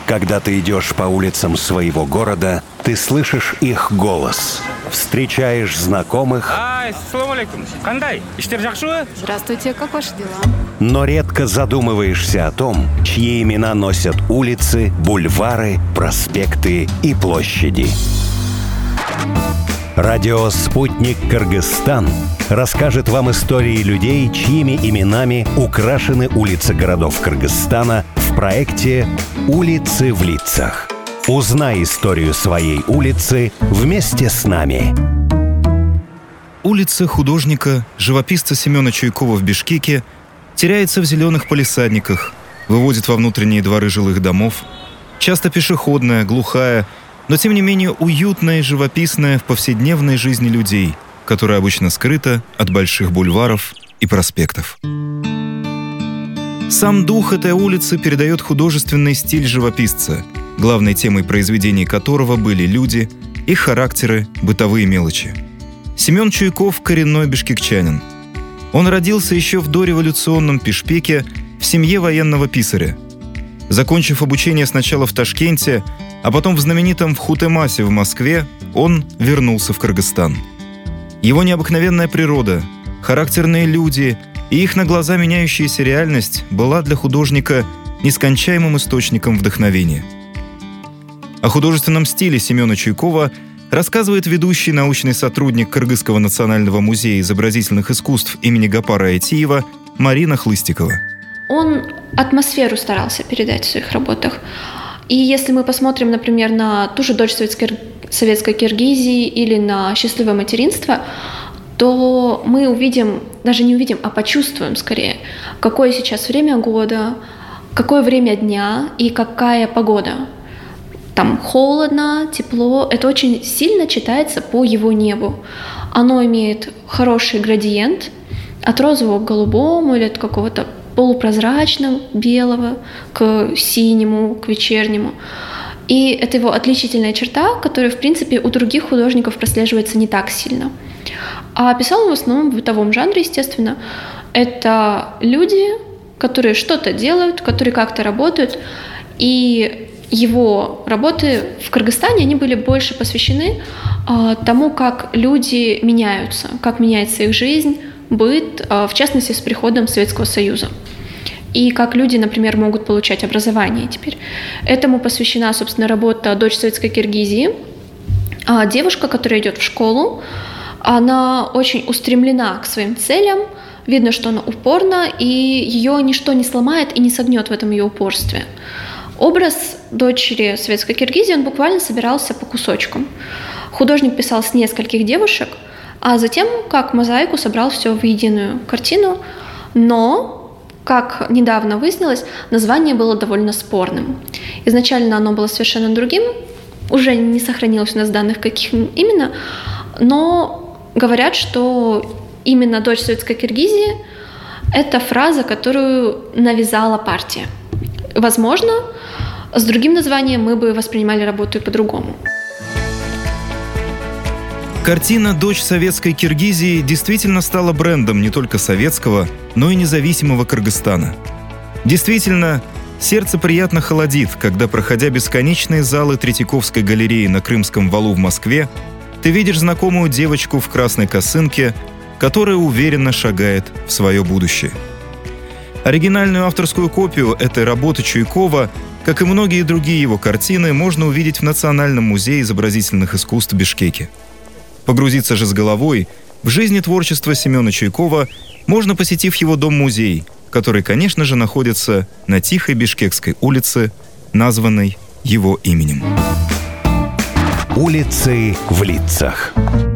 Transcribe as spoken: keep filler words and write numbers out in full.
Когда ты идешь по улицам своего города, ты слышишь их голос, встречаешь знакомых, Ай, ассаламу алейкум. Кандай? Иштер жакшыбы? Здравствуйте, как ваши дела? но редко задумываешься о том, чьи имена носят улицы, бульвары, проспекты и площади. Радио «Спутник Кыргызстан» расскажет вам истории людей, чьими именами украшены улицы городов Кыргызстана в проекте «Улицы в лицах». Узнай историю своей улицы вместе с нами. Улица художника, живописца Семена Чуйкова в Бишкеке теряется в зеленых палисадниках, выводит во внутренние дворы жилых домов, часто пешеходная, глухая, но тем не менее уютная и живописная в повседневной жизни людей, которая обычно скрыта от больших бульваров и проспектов. Сам дух этой улицы передает художественный стиль живописца, главной темой произведений которого были люди, их характеры, бытовые мелочи. Семен Чуйков – коренной бишкекчанин. Он родился еще в дореволюционном Пишпеке в семье военного писаря. Закончив обучение сначала в Ташкенте, а потом в знаменитом Вхутемасе в Москве, он вернулся в Кыргызстан. Его необыкновенная природа, характерные люди и их на глаза меняющаяся реальность была для художника нескончаемым источником вдохновения. О художественном стиле Семена Чуйкова рассказывает ведущий научный сотрудник Кыргызского национального музея изобразительных искусств имени Гапара Айтиева Марина Хлыстикова. Он атмосферу старался передать в своих работах. И если мы посмотрим, например, на ту же «Дочь советской, советской Киргизии» или на «Счастливое материнство», то мы увидим, даже не увидим, а почувствуем скорее, какое сейчас время года, какое время дня и какая погода. Там холодно, тепло. Это очень сильно читается по его небу. Оно имеет хороший градиент от розового к голубому или от какого-то полупрозрачного белого к синему, к вечернему. И это его отличительная черта, которая, в принципе, у других художников прослеживается не так сильно. А писал он в основном в бытовом жанре, естественно. Это люди, которые что-то делают, которые как-то работают. И его работы в Кыргызстане, они были больше посвящены а, тому, как люди меняются, как меняется их жизнь, быт, а, в частности, с приходом Советского Союза. И как люди, например, могут получать образование теперь. Этому посвящена, собственно, работа «Дочь советской Киргизии». А, девушка, которая идет в школу, она очень устремлена к своим целям, видно, что она упорна, и ее ничто не сломает и не согнет в этом ее упорстве. Образ дочери советской Киргизии, он буквально собирался по кусочкам. Художник писал с нескольких девушек, а затем, как мозаику, собрал все в единую картину. Но, как недавно выяснилось, название было довольно спорным. Изначально оно было совершенно другим, уже не сохранилось у нас данных, каких именно, но говорят, что именно «Дочь советской Киргизии» — это фраза, которую навязала партия. Возможно, с другим названием мы бы воспринимали работу и по-другому. Картина «Дочь советской Киргизии» действительно стала брендом не только советского, но и независимого Кыргызстана. Действительно, сердце приятно холодит, когда, проходя бесконечные залы Третьяковской галереи на Крымском валу в Москве, ты видишь знакомую девочку в красной косынке, которая уверенно шагает в свое будущее. Оригинальную авторскую копию этой работы Чуйкова, как и многие другие его картины, можно увидеть в Национальном музее изобразительных искусств в Бишкеке. Погрузиться же с головой в жизнь и творчество Семена Чуйкова можно, посетив его дом-музей, который, конечно же, находится на тихой Бишкекской улице, названной его именем. Улицы в лицах.